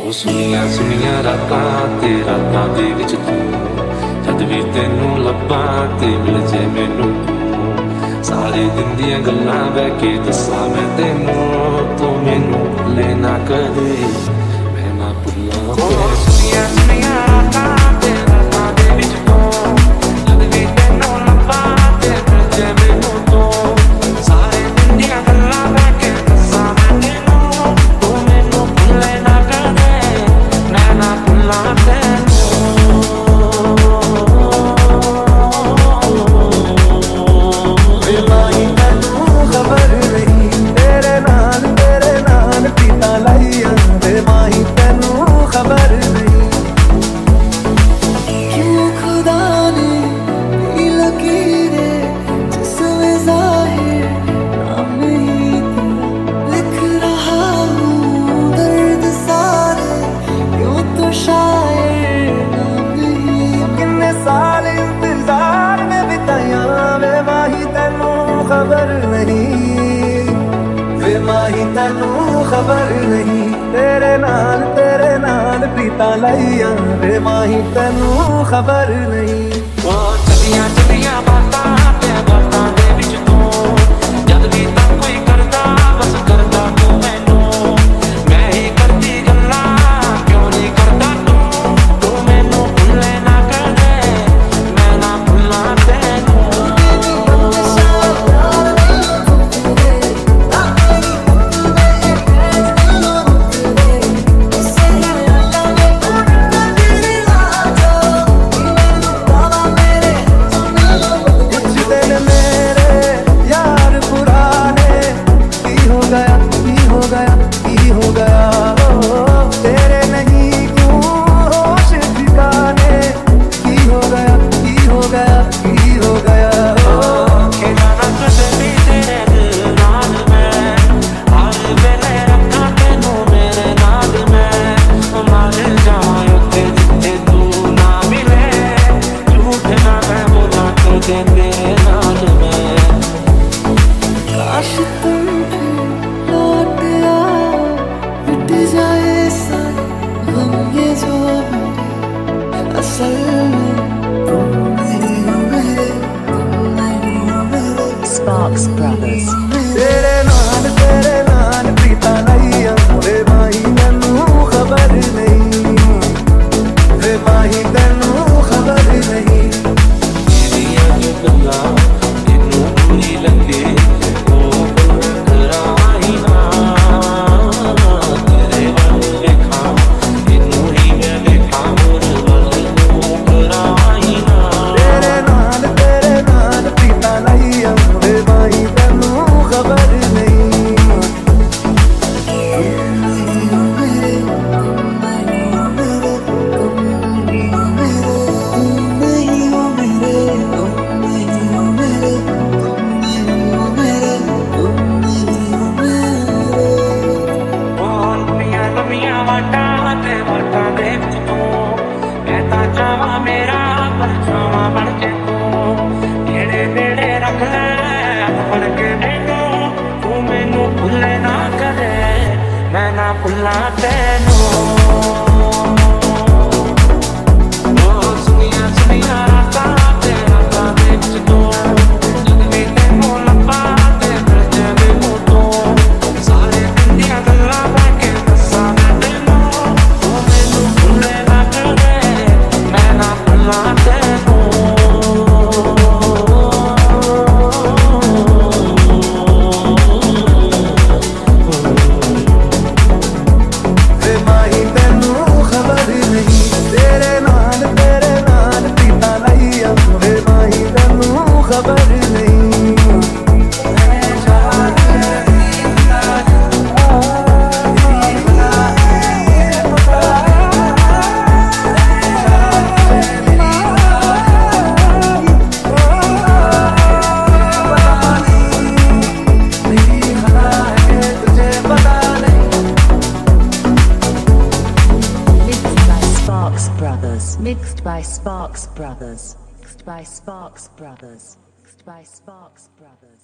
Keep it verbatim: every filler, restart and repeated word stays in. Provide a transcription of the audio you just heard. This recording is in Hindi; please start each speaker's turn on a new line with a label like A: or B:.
A: ਸੁਨੀਆਂ ਸੁਨੀਆਂ ਰਾਤਾਂ ਤੇ ਰਾਤਾਂ ਦੇ ਵਿੱਚ ਤੂੰ ਜਦ ਵੀ ਤੈਨੂੰ ਲੱਭਾਂ ਤੇ ਮਿਲ ਜੇ ਮੈਨੂੰ ਤੂੰ ਸਾਰੇ ਦਿਨ ਦੀਆਂ ਗੱਲਾਂ ਬਹਿ ਕੇ ਦੱਸਾਂ ਮੈਂ ਤੈਨੂੰ ਤੂੰ ਮੈਨੂੰ ਭੁੱਲੇ ਨਾ ਕਦੇ ਮੈਂ ਨਾ ਭੁੱਲਾਂ ਤੈਨੂੰ ਸੁਨੀਆਂ ਸੁਨੀਆਂ ਰਾਤਾਂ ਤੇ ਰਾਤਾਂ ਦੇ ਵਿੱਚ ਤੂੰ ਜਦ ਵੀ ਤੈਨੂੰ ਲੱਭਾਂ ਤੇ ਮਿਲ ਜੇ ਮੈਨੂੰ ਤੂੰ ਸਾਰੇ ਦਿਨ ਦੀਆਂ ਗੱਲਾਂ ਬਹਿ ਕੇ ਦੱਸਾਂ ਮੈਂ ਤੈਨੂੰ ਤੂੰ ਮੈਨੂੰ ਭੁੱਲੇ ਨਾ खबर नहीं तेरे नाल तेरे नाल प्रीता लाइया वे माही तैनू खबर नहीं ओ चलियां चलियां बातां ते बातां दे विच तू जद भी तां कोई करदा बस करदा तू मैनू मैं ही करदी गल्लां क्यों नहीं करदा तू तू मैनू भुल्ले ना कदे मैं ना भुल्लां तैनू
B: Sparks Brothers.
C: तेरे नाल तेरे नाल प्रीता लाइया वे माही तैनू खबर नहीं वे माही तैनू खबर नहीं
A: तेरियां जो गल्लां तैनू बुरी लगे ओ कराही ना तेरे वल देखा तैनू ही मैं देखा मोर वल तू कराही ना
C: तेरे नाल तेरे नाल प्रीता लाइया वे माही तैनू खबर नहीं
A: मैं ना भुल्ला तैनू
B: Mixed by Sparks Brothers. Mixed by Sparks Brothers. Mixed by Sparks Brothers.